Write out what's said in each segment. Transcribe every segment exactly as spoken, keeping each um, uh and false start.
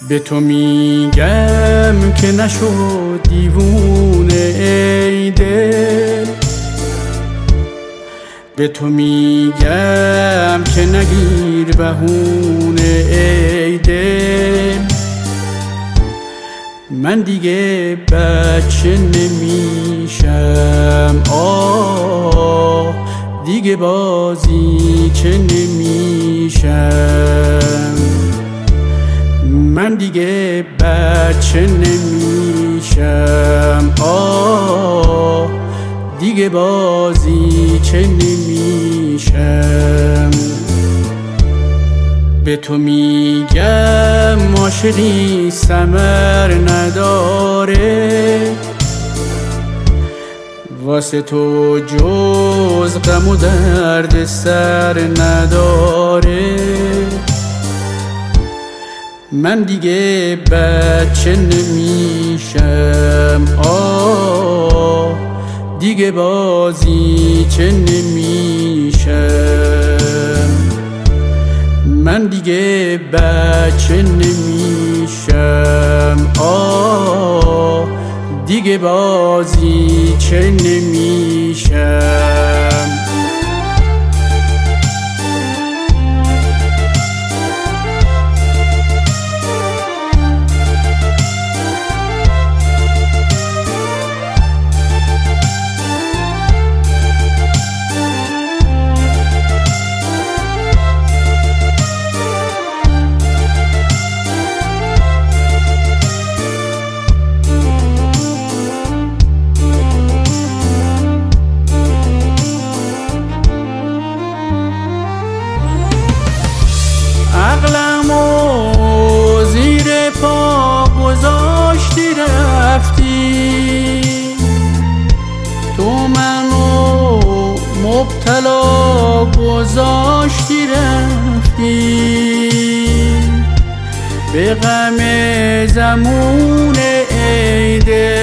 به تو میگم که نشو دیوونه ای دل، به تو میگم که نگیر بهونه ای دل. من دیگه بچه نمیشم، آه دیگه بازی چه نمیشم. من دیگه بچه نمیشم، آه دیگه بازی چه نمیشم. به تو میگم عاشقی ثمر نداره، واسه تو جز غم و درد سر نداره. من دیگه بچه نمیشم، آه دیگه بازی چه نمیشم. من دیگه بچه نمیشم، آه دیگه بازی چه نمیشم. عقلمو زیر پا گذاشتی رفتی، تو منو مبتلا گذاشتی رفتی. به غم زمون ای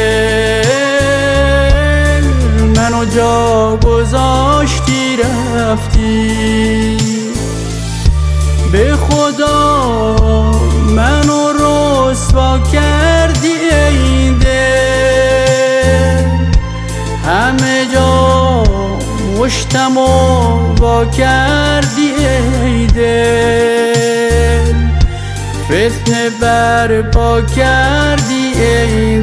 دل منو جا گذاشتی رفتی. به خدا منو رسوا کردی ای دل، همه جا مشتم و وا کردی ای دل. فتنه برپا کردی ای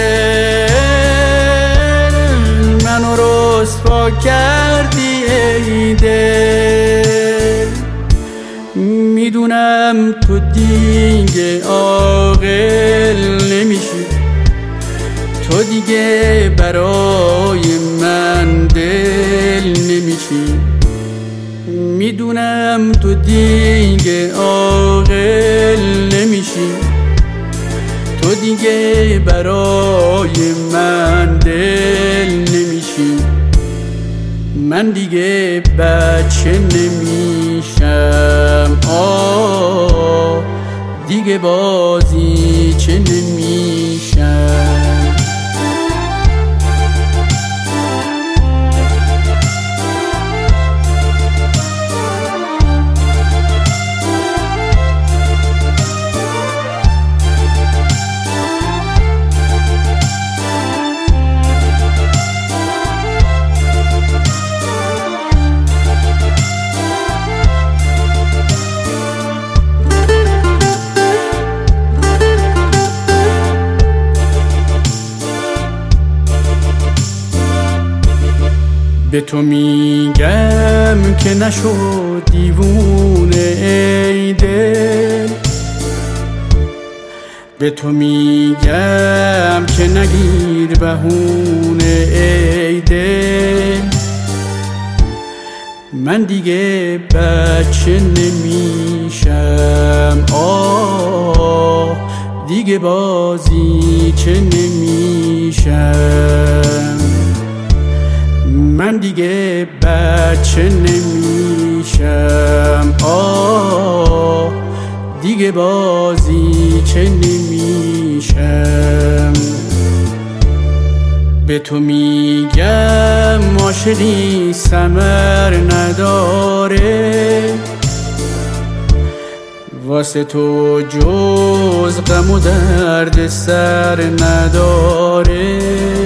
دل، منو رسوا کردی ای دل. میدونم تو دیگه عاقل نمیشی، تو دیگه برای من دل نمیشی. میدونم تو دیگه عاقل نمیشی، تو دیگه برای من دل نمیشی. من دیگه بچه نمیشم، آه دیگه بازی چه نمیشم. به تو میگم که نشو دیوونه ای دل، به تو میگم که نگیر بهونه ای دل. من دیگه بچه نمیشم، آه دیگه بازی چه نمیشم. من دیگه بچه نمیشم، آه دیگه بازی چه نمیشم. به تو میگم عاشقی ثمر نداره، واسه تو جز غم و درد سر نداره.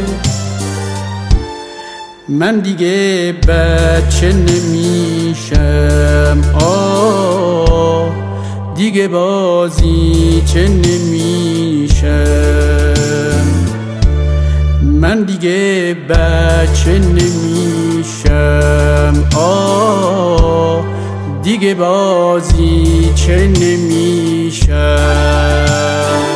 من دیگه بچه نمیشم، آه دیگه بازی چه نمیشم. من دیگه بچه نمیشم، آه دیگه بازی چه نمیشم.